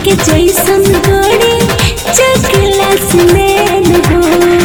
के जैसन गोरी चकला सुनैन हो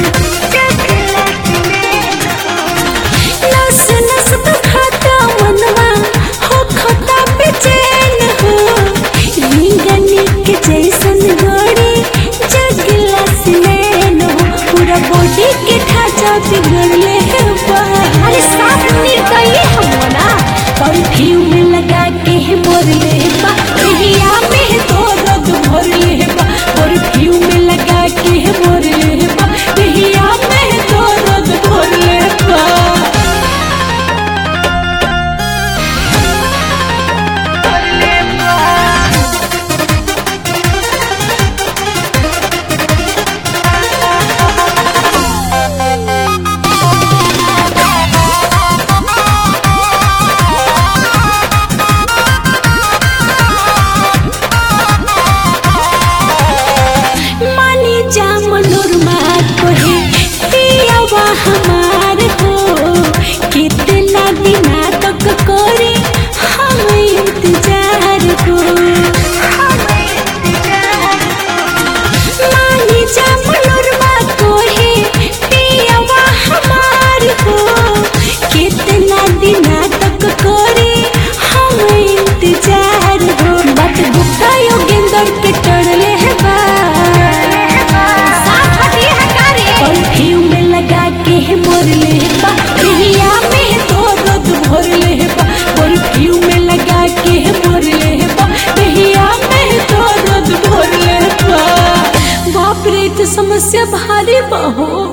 नस नस दुखाता मनवा हो खता बेचैन हो रिंगनी के जैसन गोरी चकला सुनैन हो पूरा बॉडी के ढांचा बिगड़ले है अरे साफ निर्दयी हम ना परफ्यूम लगा के मोरले बा कहिया में तो रद भरले बा परफ्यूम लगा के मोरले बा कहिया में तो रद भरले बा हमार हो कितना दिना तक करे हम इंतजार हो मानी जा मनोरमा कोहे पियावा हमार हो कितना दिना तक करे हम इंतजार हो बात गुप्ता योगेंद्र के टड़ले है बा परफ्यूम लगा के मोरले बा कहिया में तो रद भरले बा परफ्यूम लगा के मोरले बा कहिया में तो रद भरले बा बाप रे तो समस्या भारी बा हो।